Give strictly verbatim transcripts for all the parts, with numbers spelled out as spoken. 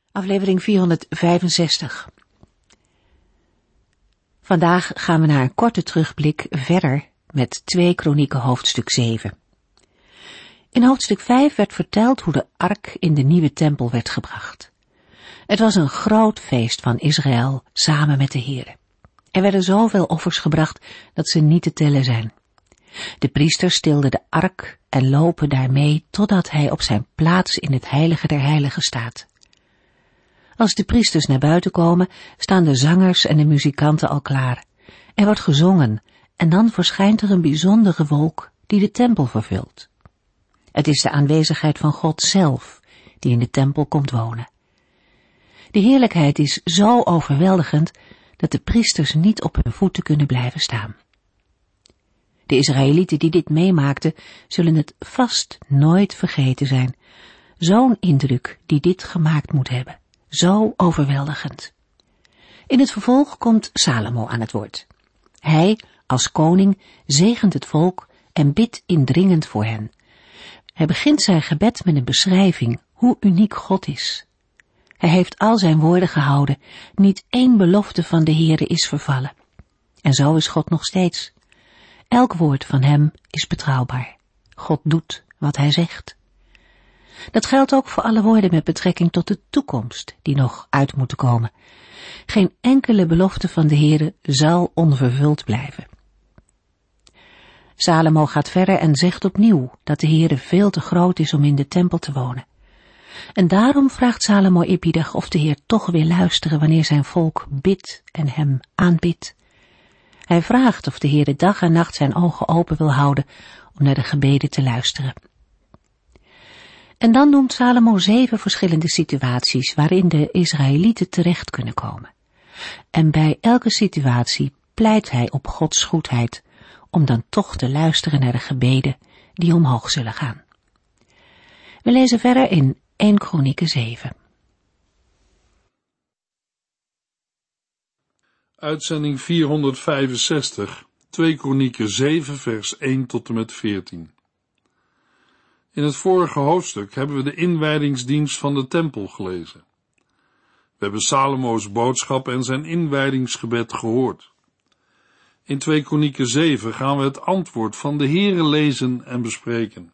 Aflevering vierhonderdvijfenzestig. Vandaag gaan we naar een korte terugblik verder met twee Kronieken hoofdstuk zeven. In hoofdstuk vijf werd verteld hoe de ark in de nieuwe tempel werd gebracht. Het was een groot feest van Israël samen met de Here. Er werden zoveel offers gebracht dat ze niet te tellen zijn. De priesters tilden de ark en lopen daarmee totdat hij op zijn plaats in het heilige der heiligen staat. Als de priesters naar buiten komen, staan de zangers en de muzikanten al klaar. Er wordt gezongen en dan verschijnt er een bijzondere wolk die de tempel vervult. Het is de aanwezigheid van God zelf die in de tempel komt wonen. De heerlijkheid is zo overweldigend dat de priesters niet op hun voeten kunnen blijven staan. De Israëlieten die dit meemaakten, zullen het vast nooit vergeten zijn. Zo'n indruk die dit gemaakt moet hebben. Zo overweldigend. In het vervolg komt Salomo aan het woord. Hij, als koning, zegent het volk en bidt indringend voor hen. Hij begint zijn gebed met een beschrijving hoe uniek God is. Hij heeft al zijn woorden gehouden, niet één belofte van de Heere is vervallen. En zo is God nog steeds. Elk woord van hem is betrouwbaar. God doet wat hij zegt. Dat geldt ook voor alle woorden met betrekking tot de toekomst die nog uit moeten komen. Geen enkele belofte van de Heere zal onvervuld blijven. Salomo gaat verder en zegt opnieuw dat de Heere veel te groot is om in de tempel te wonen. En daarom vraagt Salomo eerbiedig of de Heer toch wil luisteren wanneer zijn volk bidt en hem aanbidt. Hij vraagt of de Heere dag en nacht zijn ogen open wil houden om naar de gebeden te luisteren. En dan noemt Salomo zeven verschillende situaties waarin de Israëlieten terecht kunnen komen. En bij elke situatie pleit hij op Gods goedheid om dan toch te luisteren naar de gebeden die omhoog zullen gaan. We lezen verder in Eerste Kronieken zeven. Uitzending vierhonderdvijfenzestig, Tweede Kronieken zeven vers één tot en met veertien. In het vorige hoofdstuk hebben we de inwijdingsdienst van de tempel gelezen. We hebben Salomo's boodschap en zijn inwijdingsgebed gehoord. In Tweede Kronieken zeven gaan we het antwoord van de Heere lezen en bespreken.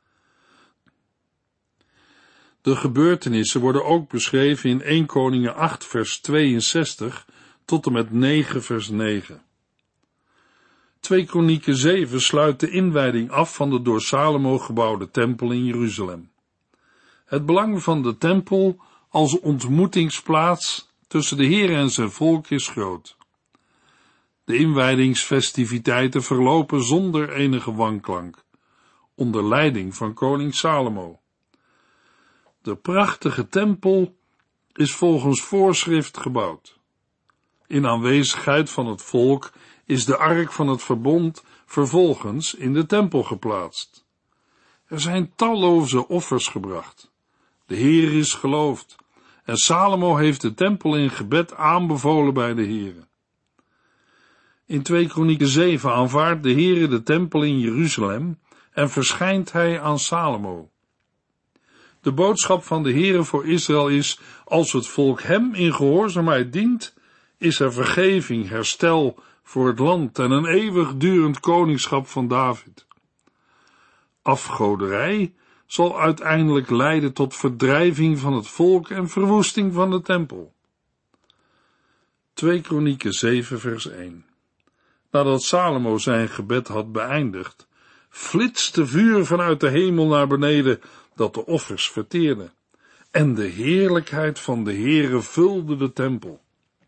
De gebeurtenissen worden ook beschreven in Eerste Koningen acht vers tweeënzestig tot en met negen vers negen. Tweede Kronieken zeven sluit de inwijding af van de door Salomo gebouwde tempel in Jeruzalem. Het belang van de tempel als ontmoetingsplaats tussen de Heer en zijn volk is groot. De inwijdingsfestiviteiten verlopen zonder enige wanklank, onder leiding van koning Salomo. De prachtige tempel is volgens voorschrift gebouwd. In aanwezigheid van het volk is de ark van het verbond vervolgens in de tempel geplaatst. Er zijn talloze offers gebracht. De Heer is geloofd en Salomo heeft de tempel in gebed aanbevolen bij de Heere. In Tweede Kronieken zeven aanvaardt de Heere de tempel in Jeruzalem en verschijnt hij aan Salomo. De boodschap van de Heere voor Israël is: als het volk hem in gehoorzaamheid dient, is er vergeving, herstel voor het land en een eeuwigdurend koningschap van David. Afgoderij zal uiteindelijk leiden tot verdrijving van het volk en verwoesting van de tempel. Tweede Kronieken zeven vers één. Nadat Salomo zijn gebed had beëindigd, flitste vuur vanuit de hemel naar beneden dat de offers verteerde, en de heerlijkheid van de Heere vulde de tempel.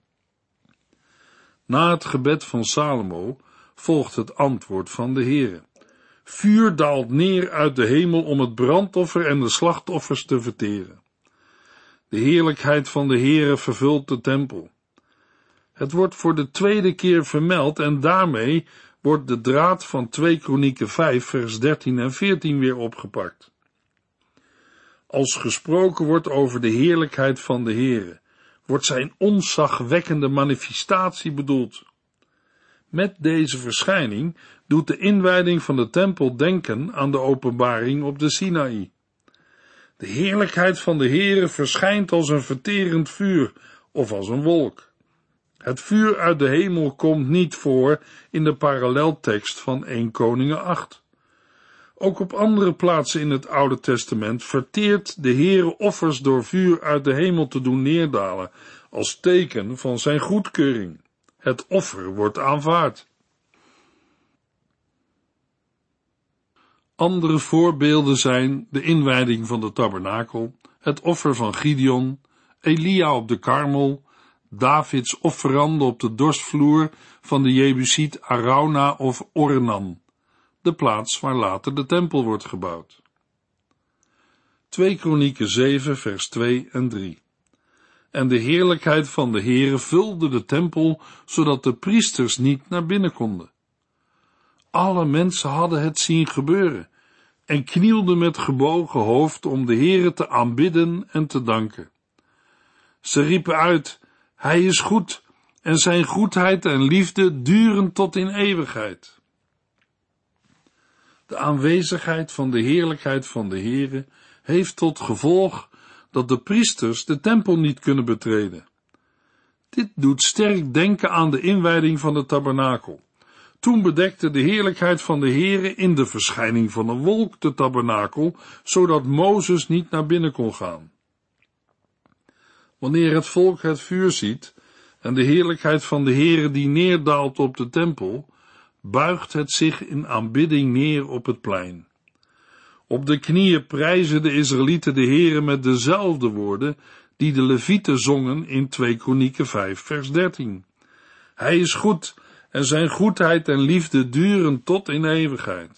Na het gebed van Salomo volgt het antwoord van de Heere. Vuur daalt neer uit de hemel om het brandoffer en de slachtoffers te verteren. De heerlijkheid van de Heere vervult de tempel. Het wordt voor de tweede keer vermeld en daarmee wordt de draad van Tweede Kronieken vijf vers dertien en veertien weer opgepakt. Als gesproken wordt over de heerlijkheid van de Heere, wordt zijn ontzagwekkende manifestatie bedoeld. Met deze verschijning doet de inwijding van de tempel denken aan de openbaring op de Sinaï. De De heerlijkheid van de Heere verschijnt als een verterend vuur of als een wolk. Het vuur uit de hemel komt niet voor in de paralleltekst van Eerste Koningen acht. Ook op andere plaatsen in het Oude Testament verteert de Heere offers door vuur uit de hemel te doen neerdalen, als teken van zijn goedkeuring. Het offer wordt aanvaard. Andere voorbeelden zijn de inwijding van de tabernakel, het offer van Gideon, Elia op de Karmel, Davids offeranden op de dorstvloer van de Jebusiet Arauna of Ornan, de plaats waar later de tempel wordt gebouwd. Tweede Kronieken zeven vers twee en drie. En de heerlijkheid van de Heere vulde de tempel, zodat de priesters niet naar binnen konden. Alle mensen hadden het zien gebeuren en knielden met gebogen hoofd om de Heere te aanbidden en te danken. Ze riepen uit: Hij is goed en zijn goedheid en liefde duren tot in eeuwigheid. De aanwezigheid van de heerlijkheid van de Heere heeft tot gevolg dat de priesters de tempel niet kunnen betreden. Dit doet sterk denken aan de inwijding van de tabernakel. Toen bedekte de heerlijkheid van de Heere in de verschijning van een wolk de tabernakel, zodat Mozes niet naar binnen kon gaan. Wanneer het volk het vuur ziet en de heerlijkheid van de Heere die neerdaalt op de tempel, buigt het zich in aanbidding neer op het plein. Op de knieën prijzen de Israëlieten de Heere met dezelfde woorden die de Levieten zongen in Tweede Kronieken vijf vers dertien. Hij is goed en zijn goedheid en liefde duren tot in eeuwigheid.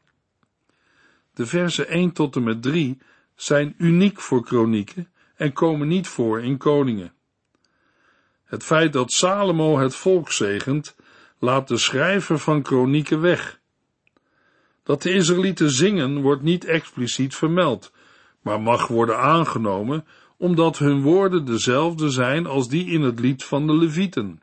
De versen één tot en met drie zijn uniek voor Kronieken en komen niet voor in Koningen. Het feit dat Salomo het volk zegent, laat de schrijver van Kronieken weg. Dat de Israëlieten zingen wordt niet expliciet vermeld, maar mag worden aangenomen omdat hun woorden dezelfde zijn als die in het lied van de Levieten.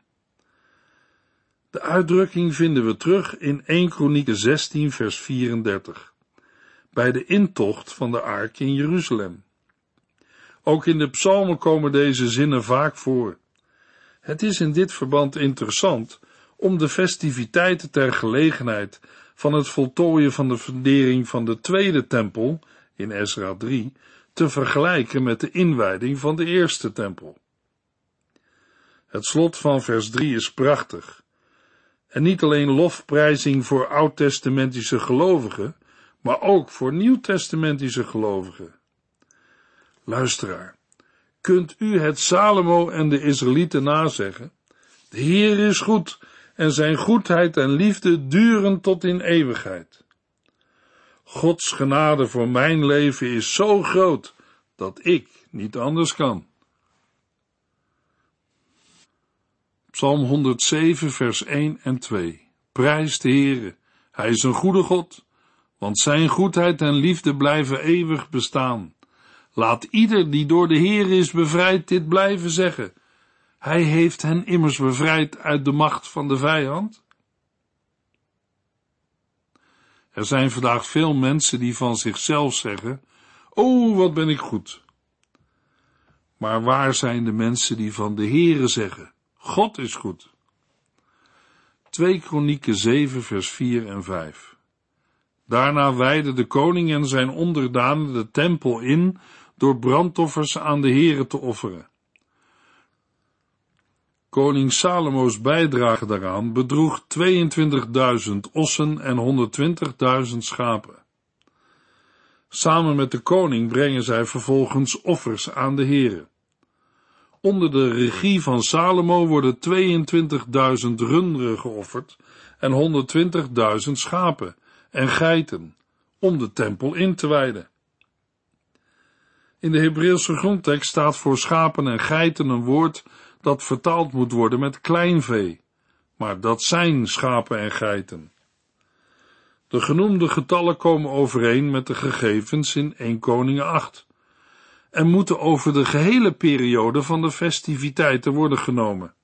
De uitdrukking vinden we terug in Eerste Kronieken zestien vers vierendertig, bij de intocht van de ark in Jeruzalem. Ook in de psalmen komen deze zinnen vaak voor. Het is in dit verband interessant om de festiviteiten ter gelegenheid van het voltooien van de fundering van de tweede tempel, in Ezra drie, te vergelijken met de inwijding van de eerste tempel. Het slot van vers drie is prachtig. En niet alleen lofprijzing voor oud-testamentische gelovigen, maar ook voor nieuw-testamentische gelovigen. Luisteraar, kunt u het Salomo en de Israëlieten nazeggen? De Heer is goed en zijn goedheid en liefde duren tot in eeuwigheid. Gods genade voor mijn leven is zo groot dat ik niet anders kan. Psalm honderdzeven vers één en twee. Prijs de Heere, hij is een goede God, want zijn goedheid en liefde blijven eeuwig bestaan. Laat ieder die door de Heere is bevrijd dit blijven zeggen. Hij heeft hen immers bevrijd uit de macht van de vijand. Er zijn vandaag veel mensen die van zichzelf zeggen: "Oh, wat ben ik goed." Maar waar zijn de mensen die van de Heere zeggen: God is goed? Tweede Kronieken zeven vers vier en vijf. Daarna wijdde de koning en zijn onderdanen de tempel in door brandoffers aan de Heere te offeren. Koning Salomo's bijdrage daaraan bedroeg tweeëntwintigduizend ossen en honderdtwintigduizend schapen. Samen met de koning brengen zij vervolgens offers aan de Heere. Onder de regie van Salomo worden tweeëntwintigduizend runderen geofferd en honderdtwintigduizend schapen en geiten, om de tempel in te wijden. In de Hebreeuwse grondtekst staat voor schapen en geiten een woord dat vertaald moet worden met kleinvee, maar dat zijn schapen en geiten. De genoemde getallen komen overeen met de gegevens in Eerste Koningen acht en moeten over de gehele periode van de festiviteiten worden genomen.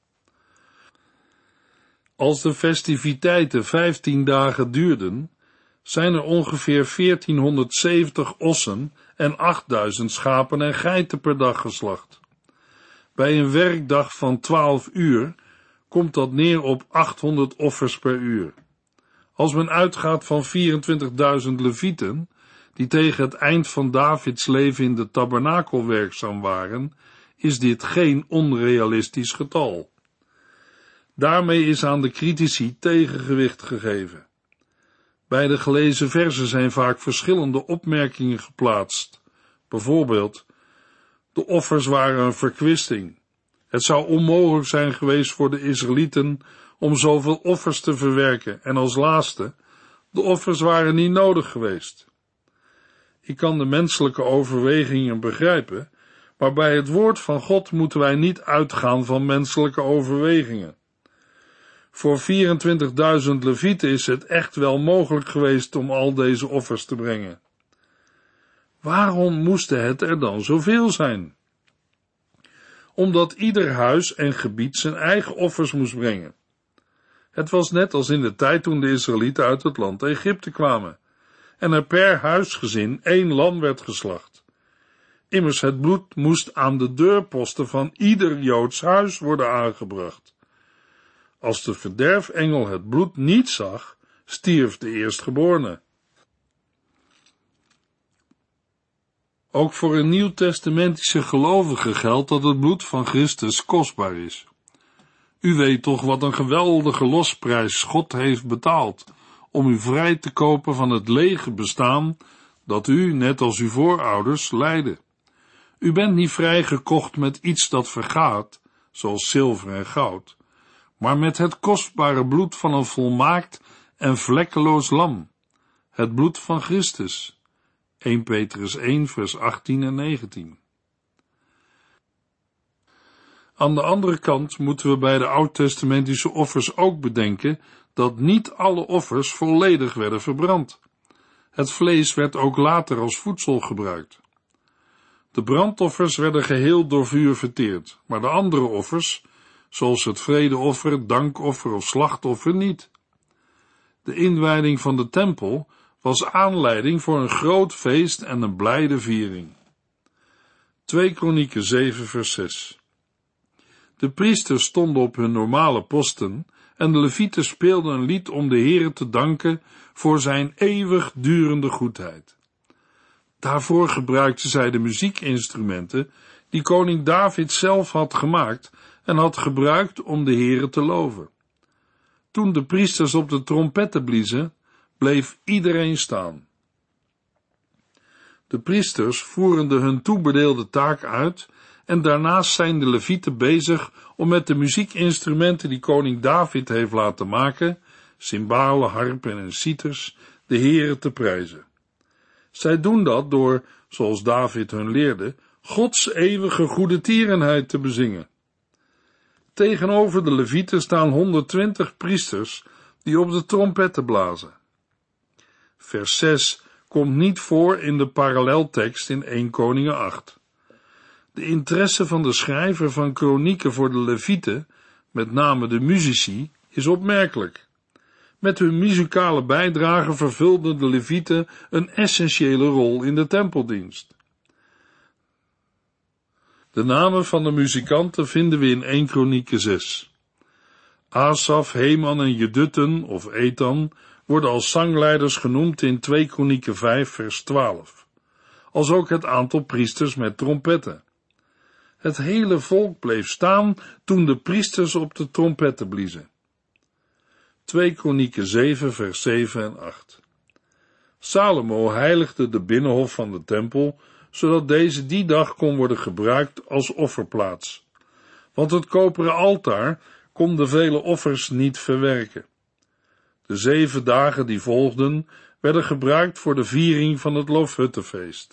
Als de festiviteiten vijftien dagen duurden, zijn er ongeveer veertienhonderdzeventig ossen en achtduizend schapen en geiten per dag geslacht. Bij een werkdag van twaalf uur komt dat neer op achthonderd offers per uur. Als men uitgaat van vierentwintigduizend levieten, die tegen het eind van Davids leven in de tabernakel werkzaam waren, is dit geen onrealistisch getal. Daarmee is aan de critici tegengewicht gegeven. Bij de gelezen verzen zijn vaak verschillende opmerkingen geplaatst. Bijvoorbeeld, de offers waren een verkwisting. Het zou onmogelijk zijn geweest voor de Israëlieten om zoveel offers te verwerken. En als laatste, de offers waren niet nodig geweest. Ik kan de menselijke overwegingen begrijpen, maar bij het woord van God moeten wij niet uitgaan van menselijke overwegingen. Voor vierentwintigduizend levieten is het echt wel mogelijk geweest om al deze offers te brengen. Waarom moesten het er dan zoveel zijn? Omdat ieder huis en gebied zijn eigen offers moest brengen. Het was net als in de tijd toen de Israëlieten uit het land Egypte kwamen, en er per huisgezin één lam werd geslacht. Immers het bloed moest aan de deurposten van ieder Joods huis worden aangebracht. Als de verderfengel het bloed niet zag, stierf de eerstgeborene. Ook voor een nieuwtestamentische gelovige geldt dat het bloed van Christus kostbaar is. U weet toch wat een geweldige losprijs God heeft betaald om u vrij te kopen van het lege bestaan dat u, net als uw voorouders, leidde. U bent niet vrijgekocht met iets dat vergaat, zoals zilver en goud, maar met het kostbare bloed van een volmaakt en vlekkeloos lam, het bloed van Christus. Eerste Petrus één, vers achttien en negentien. Aan de andere kant moeten we bij de oud-testamentische offers ook bedenken dat niet alle offers volledig werden verbrand. Het vlees werd ook later als voedsel gebruikt. De brandoffers werden geheel door vuur verteerd, maar de andere offers, zoals het vredeoffer, dankoffer of slachtoffer, niet. De inwijding van de tempel was aanleiding voor een groot feest en een blijde viering. Tweede Kronieken zeven, vers zes. De priesters stonden op hun normale posten en de levieten speelden een lied om de Heere te danken voor zijn eeuwig durende goedheid. Daarvoor gebruikten zij de muziekinstrumenten die koning David zelf had gemaakt en had gebruikt om de Heere te loven. Toen de priesters op de trompetten bliezen, bleef iedereen staan. De priesters voerden hun toebedeelde taak uit en daarnaast zijn de levieten bezig om met de muziekinstrumenten die koning David heeft laten maken, cymbalen, harpen en citers, de Heere te prijzen. Zij doen dat door, zoals David hun leerde, Gods eeuwige goedertierenheid te bezingen. Tegenover de levieten staan honderdtwintig priesters die op de trompetten blazen. Vers zes komt niet voor in de paralleltekst in Eerste Koningen acht. De interesse van de schrijver van kronieken voor de levieten, met name de muzici, is opmerkelijk. Met hun muzikale bijdrage vervulden de levieten een essentiële rol in de tempeldienst. De namen van de muzikanten vinden we in Eerste Kronieken zes. Asaf, Heman en Jeduthun of Ethan worden als zangleiders genoemd in Tweede Kronieken vijf, vers twaalf, als ook het aantal priesters met trompetten. Het hele volk bleef staan toen de priesters op de trompetten bliezen. Tweede Kronieken zeven, vers zeven en acht. Salomo heiligde de binnenhof van de tempel, zodat deze die dag kon worden gebruikt als offerplaats. Want het koperen altaar kon de vele offers niet verwerken. De zeven dagen die volgden werden gebruikt voor de viering van het Loofhuttenfeest.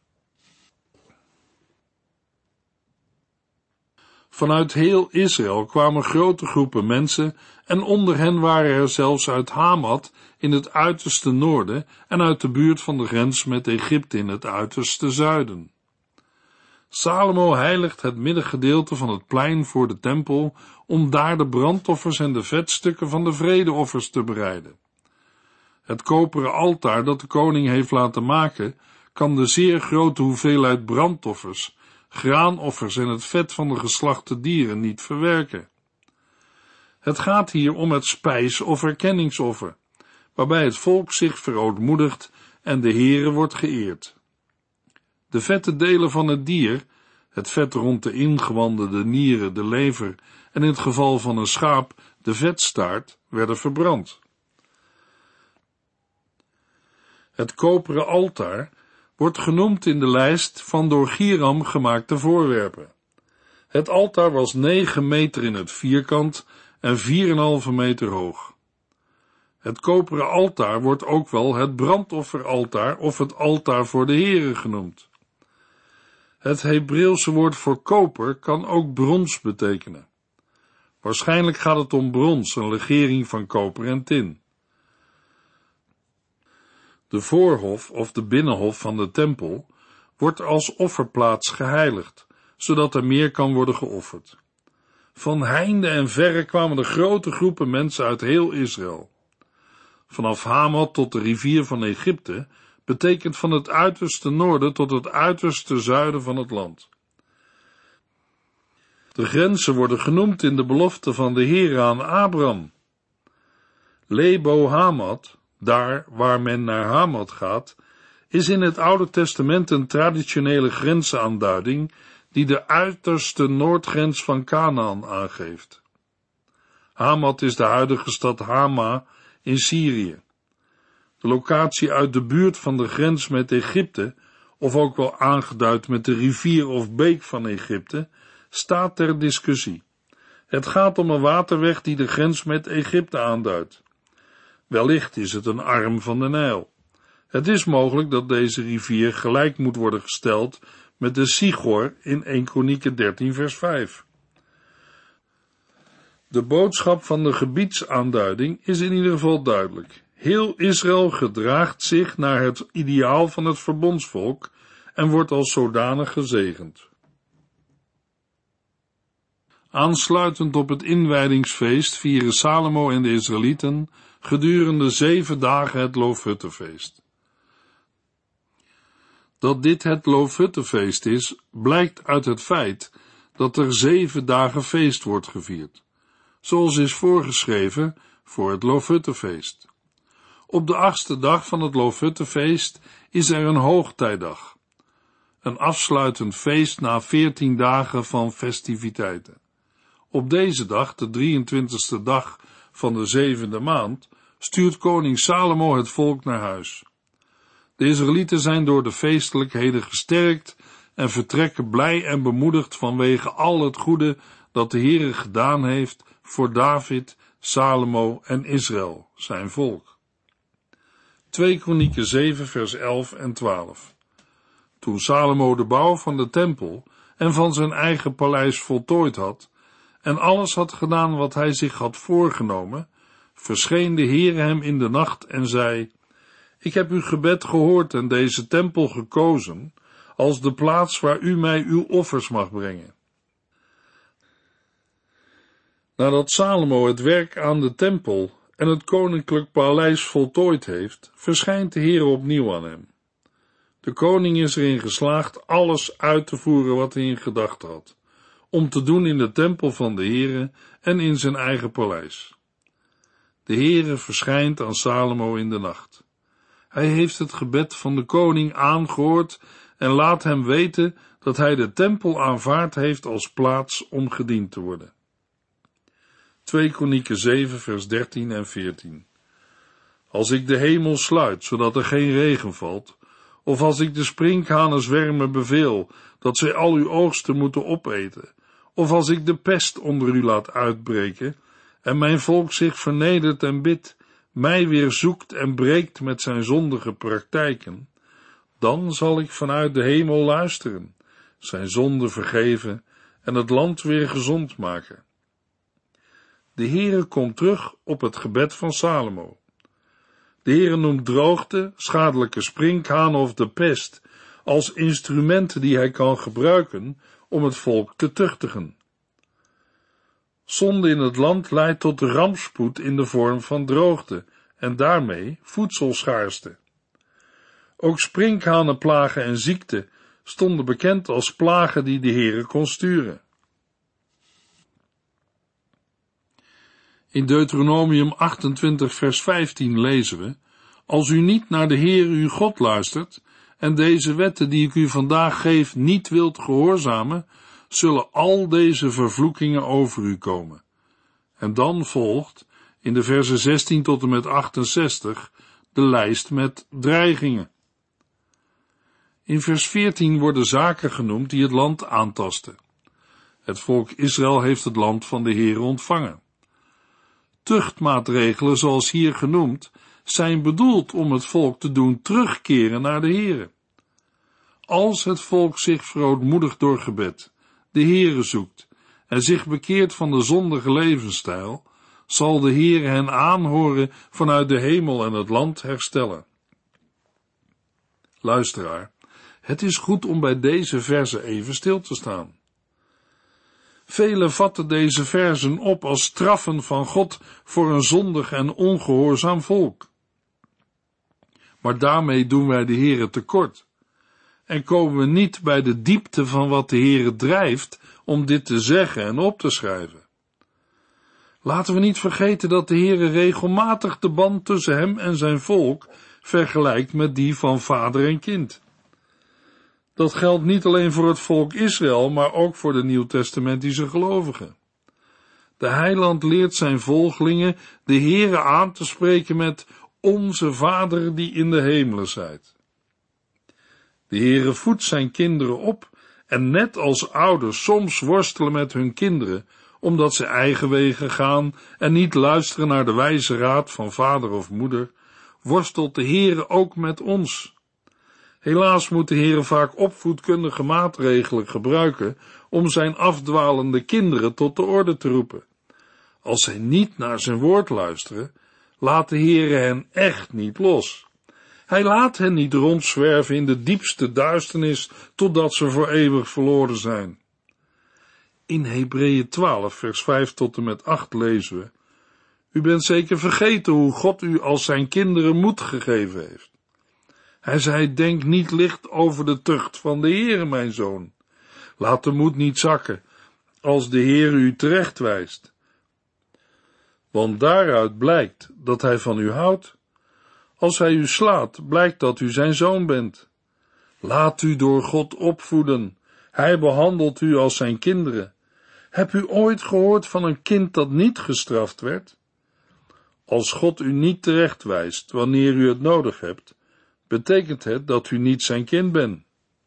Vanuit heel Israël kwamen grote groepen mensen en onder hen waren er zelfs uit Hamat in het uiterste noorden en uit de buurt van de grens met Egypte in het uiterste zuiden. Salomo heiligt het middengedeelte van het plein voor de tempel om daar de brandoffers en de vetstukken van de vredeoffers te bereiden. Het koperen altaar dat de koning heeft laten maken kan de zeer grote hoeveelheid brandoffers, graanoffers en het vet van de geslachte dieren niet verwerken. Het gaat hier om het spijs- of erkenningsoffer, waarbij het volk zich verootmoedigt en de Heere wordt geëerd. De vette delen van het dier, het vet rond de ingewanden, de nieren, de lever en in het geval van een schaap de vetstaart, werden verbrand. Het koperen altaar wordt genoemd in de lijst van door Hiram gemaakte voorwerpen. Het altaar was negen meter in het vierkant en vier komma vijf meter hoog. Het koperen altaar wordt ook wel het brandofferaltaar of het altaar voor de Heere genoemd. Het Hebreeuwse woord voor koper kan ook brons betekenen. Waarschijnlijk gaat het om brons, een legering van koper en tin. De voorhof of de binnenhof van de tempel wordt als offerplaats geheiligd, zodat er meer kan worden geofferd. Van heinde en verre kwamen de grote groepen mensen uit heel Israël. Vanaf Hamat tot de rivier van Egypte betekent van het uiterste noorden tot het uiterste zuiden van het land. De grenzen worden genoemd in de belofte van de Heere aan Abraham. Lebo Hamat, daar waar men naar Hamat gaat, is in het Oude Testament een traditionele grensaanduiding die de uiterste noordgrens van Kanaan aangeeft. Hamat is de huidige stad Hama in Syrië. De locatie uit de buurt van de grens met Egypte, of ook wel aangeduid met de rivier of beek van Egypte, staat ter discussie. Het gaat om een waterweg die de grens met Egypte aanduidt. Wellicht is het een arm van de Nijl. Het is mogelijk dat deze rivier gelijk moet worden gesteld met de Sigor in Eerste Kronieken dertien vers vijf. De boodschap van de gebiedsaanduiding is in ieder geval duidelijk. Heel Israël gedraagt zich naar het ideaal van het verbondsvolk en wordt als zodanig gezegend. Aansluitend op het inwijdingsfeest vieren Salomo en de Israëlieten gedurende zeven dagen het Loofhuttenfeest. Dat dit het Loofhuttenfeest is, blijkt uit het feit dat er zeven dagen feest wordt gevierd, zoals is voorgeschreven voor het Loofhuttenfeest. Op de achtste dag van het Loofhuttenfeest is er een hoogtijdag, een afsluitend feest na veertien dagen van festiviteiten. Op deze dag, de drieëntwintigste dag van de zevende maand, stuurt koning Salomo het volk naar huis. De Israëlieten zijn door de feestelijkheden gesterkt en vertrekken blij en bemoedigd vanwege al het goede dat de Heere gedaan heeft voor David, Salomo en Israël, zijn volk. Tweede Kronieken zeven vers elf en twaalf. Toen Salomo de bouw van de tempel en van zijn eigen paleis voltooid had en alles had gedaan wat hij zich had voorgenomen, verscheen de Heere hem in de nacht en zei: Ik heb uw gebed gehoord en deze tempel gekozen als de plaats waar u mij uw offers mag brengen. Nadat Salomo het werk aan de tempel en het koninklijk paleis voltooid heeft, verschijnt de Heere opnieuw aan hem. De koning is erin geslaagd alles uit te voeren wat hij in gedachten had, om te doen in de tempel van de Heere en in zijn eigen paleis. De Heere verschijnt aan Salomo in de nacht. Hij heeft het gebed van de koning aangehoord en laat hem weten dat hij de tempel aanvaard heeft als plaats om gediend te worden. Tweede Kronieken zeven vers dertien en veertien. Als ik de hemel sluit, zodat er geen regen valt, of als ik de sprinkhanenzwermen beveel, dat zij al uw oogsten moeten opeten, of als ik de pest onder u laat uitbreken, en mijn volk zich vernedert en bidt, mij weer zoekt en breekt met zijn zondige praktijken, dan zal ik vanuit de hemel luisteren, zijn zonde vergeven en het land weer gezond maken. De Heere komt terug op het gebed van Salomo. De Heere noemt droogte, schadelijke sprinkhanen of de pest als instrumenten die hij kan gebruiken om het volk te tuchtigen. Zonde in het land leidt tot rampspoed in de vorm van droogte en daarmee voedselschaarste. Ook sprinkhanenplagen en ziekte stonden bekend als plagen die de Heere kon sturen. In Deuteronomium achtentwintig vers vijftien lezen we: Als u niet naar de Heere uw God luistert en deze wetten die ik u vandaag geef niet wilt gehoorzamen, zullen al deze vervloekingen over u komen. En dan volgt in de versen zestien tot en met achtenzestig de lijst met dreigingen. In vers veertien worden zaken genoemd die het land aantasten. Het volk Israël heeft het land van de Heere ontvangen. Tuchtmaatregelen, zoals hier genoemd, zijn bedoeld om het volk te doen terugkeren naar de Heere. Als het volk zich verootmoedigt door gebed, de Heere zoekt en zich bekeert van de zondige levensstijl, zal de Heere hen aanhoren vanuit de hemel en het land herstellen. Luisteraar, het is goed om bij deze verzen even stil te staan. Velen vatten deze verzen op als straffen van God voor een zondig en ongehoorzaam volk. Maar daarmee doen wij de Heere tekort en komen we niet bij de diepte van wat de Heere drijft om dit te zeggen en op te schrijven. Laten we niet vergeten dat de Heere regelmatig de band tussen hem en zijn volk vergelijkt met die van vader en kind. Dat geldt niet alleen voor het volk Israël, maar ook voor de nieuwtestamentische gelovigen. De heiland leert zijn volgelingen de Heere aan te spreken met onze Vader die in de hemelen zijt. De Heere voedt zijn kinderen op en net als ouders soms worstelen met hun kinderen, omdat ze eigen wegen gaan en niet luisteren naar de wijze raad van vader of moeder, worstelt de Heere ook met ons. Helaas moet de Heere vaak opvoedkundige maatregelen gebruiken om zijn afdwalende kinderen tot de orde te roepen. Als zij niet naar zijn woord luisteren, laat de Heere hen echt niet los. Hij laat hen niet rondzwerven in de diepste duisternis, totdat ze voor eeuwig verloren zijn. In Hebreeën twaalf, vers vijf tot en met acht lezen we: U bent zeker vergeten hoe God u als zijn kinderen moed gegeven heeft. Hij zei, denk niet licht over de tucht van de Heere, mijn zoon. Laat de moed niet zakken, als de Heere u terecht wijst. Want daaruit blijkt dat hij van u houdt. Als hij u slaat, blijkt dat u zijn zoon bent. Laat u door God opvoeden. Hij behandelt u als zijn kinderen. Hebt u ooit gehoord van een kind dat niet gestraft werd? Als God u niet terecht wijst wanneer u het nodig hebt, betekent het dat u niet zijn kind bent.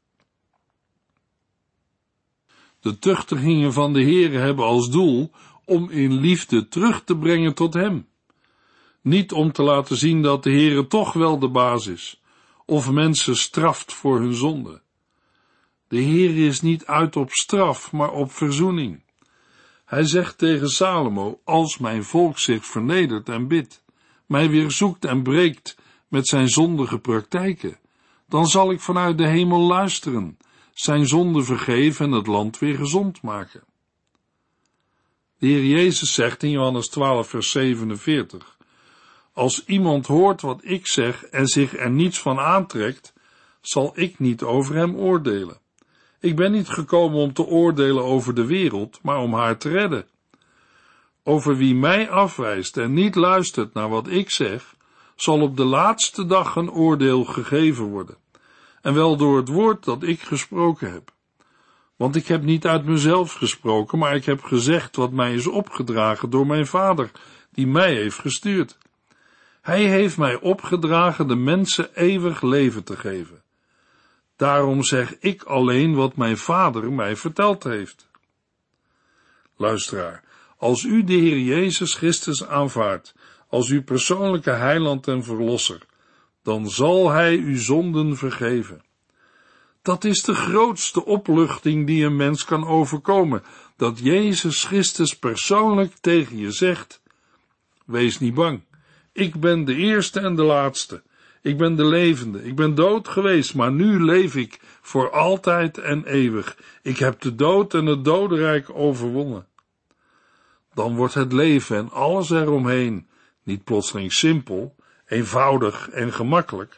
De tuchtigingen van de Heere hebben als doel om in liefde terug te brengen tot hem. Niet om te laten zien dat de Heere toch wel de baas is, of mensen straft voor hun zonde. De Heere is niet uit op straf, maar op verzoening. Hij zegt tegen Salomo, als mijn volk zich vernedert en bidt, mij weer zoekt en breekt met zijn zondige praktijken, dan zal ik vanuit de hemel luisteren, zijn zonde vergeven en het land weer gezond maken. De Heer Jezus zegt in Johannes twaalf vers zevenenveertig, als iemand hoort wat ik zeg en zich er niets van aantrekt, zal ik niet over hem oordelen. Ik ben niet gekomen om te oordelen over de wereld, maar om haar te redden. Over wie mij afwijst en niet luistert naar wat ik zeg, zal op de laatste dag een oordeel gegeven worden, en wel door het woord dat ik gesproken heb. Want ik heb niet uit mezelf gesproken, maar ik heb gezegd wat mij is opgedragen door mijn Vader, die mij heeft gestuurd. Hij heeft mij opgedragen de mensen eeuwig leven te geven. Daarom zeg ik alleen wat mijn Vader mij verteld heeft. Luisteraar, als u de Heer Jezus Christus aanvaardt als uw persoonlijke heiland en verlosser, dan zal hij uw zonden vergeven. Dat is de grootste opluchting die een mens kan overkomen, dat Jezus Christus persoonlijk tegen je zegt, wees niet bang, ik ben de eerste en de laatste, ik ben de levende, ik ben dood geweest, maar nu leef ik voor altijd en eeuwig. Ik heb de dood en het dodenrijk overwonnen. Dan wordt het leven en alles eromheen niet plotseling simpel, eenvoudig en gemakkelijk,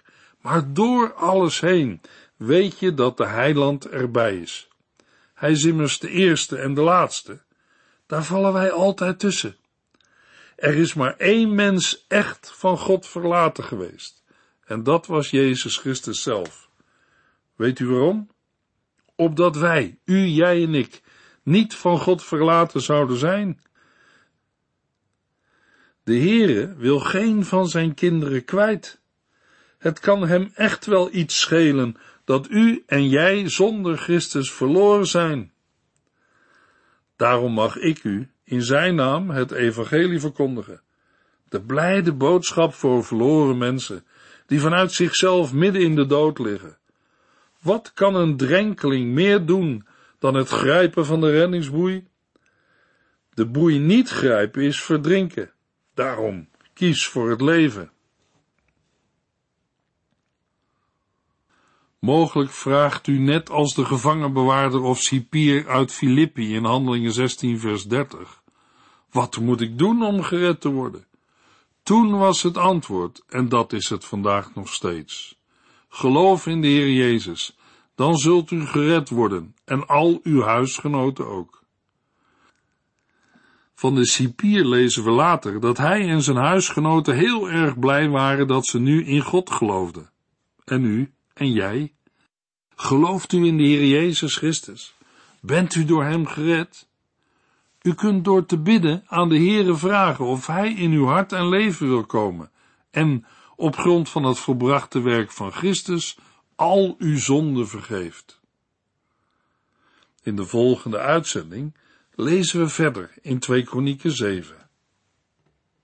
Maar door alles heen weet je dat de Heiland erbij is. Hij is immers de eerste en de laatste. Daar vallen wij altijd tussen. Er is maar één mens echt van God verlaten geweest. En dat was Jezus Christus zelf. Weet u waarom? Opdat wij, u, jij en ik, niet van God verlaten zouden zijn. De Heere wil geen van zijn kinderen kwijt. Het kan hem echt wel iets schelen dat u en jij zonder Christus verloren zijn. Daarom mag ik u in zijn naam het evangelie verkondigen. De blijde boodschap voor verloren mensen, die vanuit zichzelf midden in de dood liggen. Wat kan een drenkeling meer doen dan het grijpen van de reddingsboei? De boei niet grijpen is verdrinken. Daarom, kies voor het leven. Mogelijk vraagt u net als de gevangenbewaarder of cipier uit Filippi in Handelingen zestien vers dertig. Wat moet ik doen om gered te worden? Toen was het antwoord, en dat is het vandaag nog steeds. Geloof in de Heer Jezus, dan zult u gered worden, en al uw huisgenoten ook. Van de cipier lezen we later dat hij en zijn huisgenoten heel erg blij waren dat ze nu in God geloofden. En u en jij? Gelooft u in de Heer Jezus Christus? Bent u door hem gered? U kunt door te bidden aan de Heere vragen of hij in uw hart en leven wil komen en op grond van het volbrachte werk van Christus al uw zonden vergeeft. In de volgende uitzending lezen we verder in twee Kronieken zeven.